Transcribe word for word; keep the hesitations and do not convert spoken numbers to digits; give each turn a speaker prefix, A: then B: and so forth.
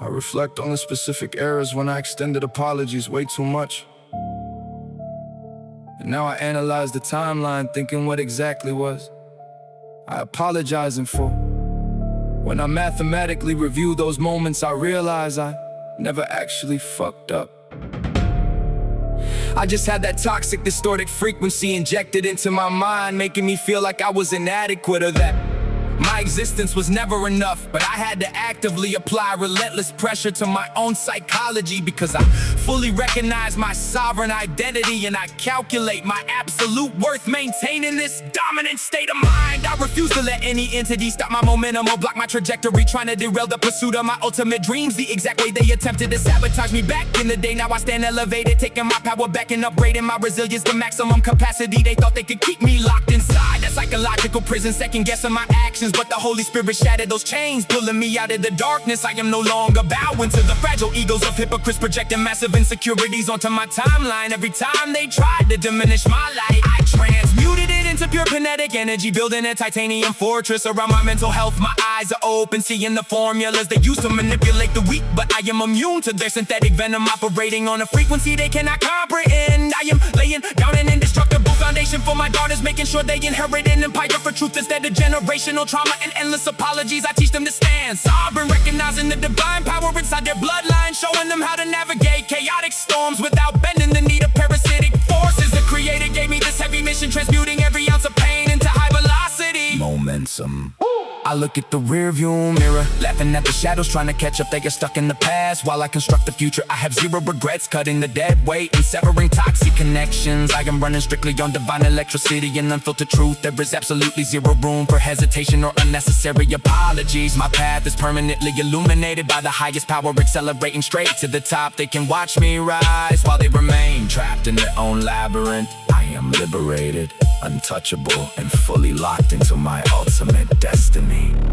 A: I reflect on the specific errors when I extended apologies way too much. And now I analyze the timeline, thinking what exactly was I apologizing for. When I mathematically review those moments, I realize I never actually fucked up. I just had that toxic, distorted frequency injected into my mind, making me feel like I was inadequate, or that my existence was never enough. But I had to actively apply relentless pressure to my own psychology, because I fully recognize my sovereign identity and I calculate my absolute worth, maintaining this dominant state of mind. I refuse to let any entity stop my momentum or block my trajectory, trying to derail the pursuit of my ultimate dreams, the exact way they attempted to sabotage me back in the day. Now I stand elevated, taking my power back and upgrading my resilience to maximum capacity. They thought they could keep me locked inside that psychological prison, second guessing my actions, but the Holy Spirit shattered those chains, pulling me out of the darkness. I am no longer bowing to the fragile egos of hypocrites, projecting massive insecurities onto my timeline. Every time they tried to diminish my light, I transmuted it into pure kinetic energy, building a titanium fortress around my mental health. My eyes are open, seeing the formulas they use to manipulate the weak, but I am immune to their synthetic venom, operating on a frequency they cannot comprehend. I am laying down an indestructible foundation for my daughters, making sure they inherit an empire for truth instead of generational trauma and endless apologies. I teach them to stand sovereign, recognizing the divine power inside their bloodline, showing them how to navigate chaotic storms without bending the knee to parasitic forces. The Creator gave me this heavy mission, transmuting every ounce of pain into high velocity momentum. I look at the rearview mirror, laughing at the shadows, trying to catch up. They get stuck in the past while I construct the future. I have zero regrets, cutting the dead weight and severing toxic connections. I am running strictly on divine electricity and unfiltered truth. There is absolutely zero room for hesitation or unnecessary apologies. My path is permanently illuminated by the highest power, accelerating straight to the top. They can watch me rise while they remain trapped in their own labyrinth. I am liberated, untouchable, and fully locked into my ultimate destiny.